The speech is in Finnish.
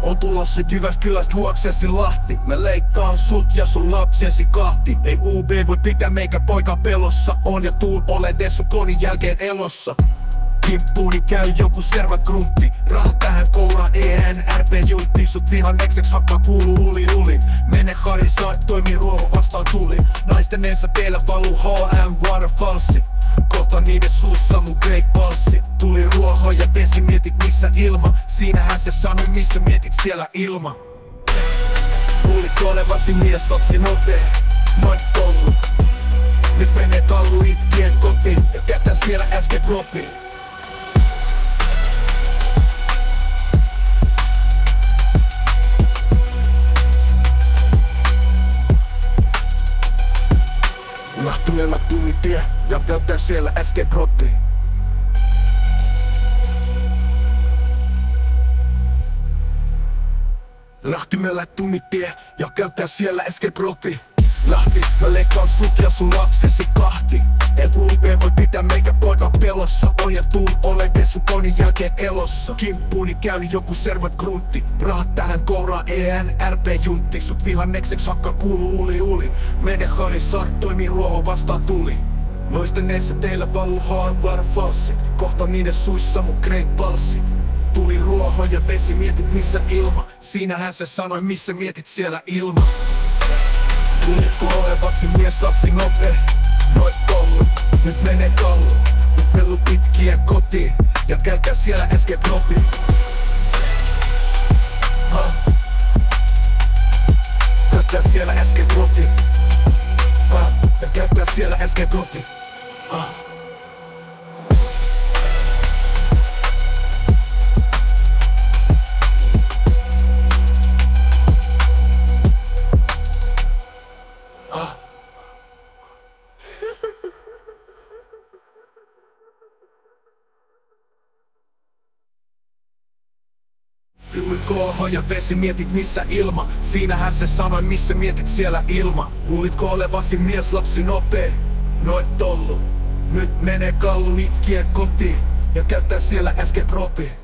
On tulossa Jyväskylästä luoksesi Lahti. Mä leikkaan sut ja sun lapsesi kahti. Ei UB voi pitää meikä poika pelossa. On ja tuun olen sun konin jälkeen elossa. Kimppuuni käy joku servat gruntti. Rahat tähän kouraan ENRP-juntti. Sut vihannekseksi hakkaa kuuluu uli. Mene Harri saa toimii ruoho vastaan tuli. Naisten ensa teillä valuu HM Waterfallsi. Kohta niiden suussa mun Great Ballsi. Tuli ruoho ja vesi, mietit missä ilma. Siinähän se sanoi missä mietit siellä ilma. Kuulit olevasi mies, lapsi nopee. Noin kollu. Nyt menee kallu itkien kotiin. Ja kätän siellä äsken ropiin. Lahtimella tunnitie ja käyttää siellä äsken rotti. Lahtimella tunnitie ja käyttää siellä äsken rotti. Lahti, mä leikkaan sut ja sun lapsesi kahti. Ei UB voi pitää meikä poika pelossa. On ja tuun olen sun konin jälkeen elossa. Kimppuuni käy joku servat gruntti. Rahat tähän kouraan ENRP-juntti. Sut vihannekseksi hakkaa kuuluu uli. Mene Harri saa toimii ruoho vastaan tuli. Noisten eessä teillä valuu HM Waterfallsit. Kohta niiden suissa mun Great Ballsi. Tuli ruoho ja vesi, mietit missä ilma. Siinähän se sanoi missä mietit siellä ilma. Kuulitko olevasi mies, lapsi nopee. Noit kollu, nyt menee kallu. Nyt pelu pitkiä kotiin ja käykää siellä äsken ropi. Käyttää siellä äsken ropi. Ja käyttää siellä äsken ropi. Tuli kolho ja vesi, mietit missä ilma. Siinähän se sanoi missä mietit siellä ilma. Luulitko olevasi mies, lapsi nopee? Noit tollu. Nyt menee kallu itkien kotiin ja käyttää siellä äsken ropi.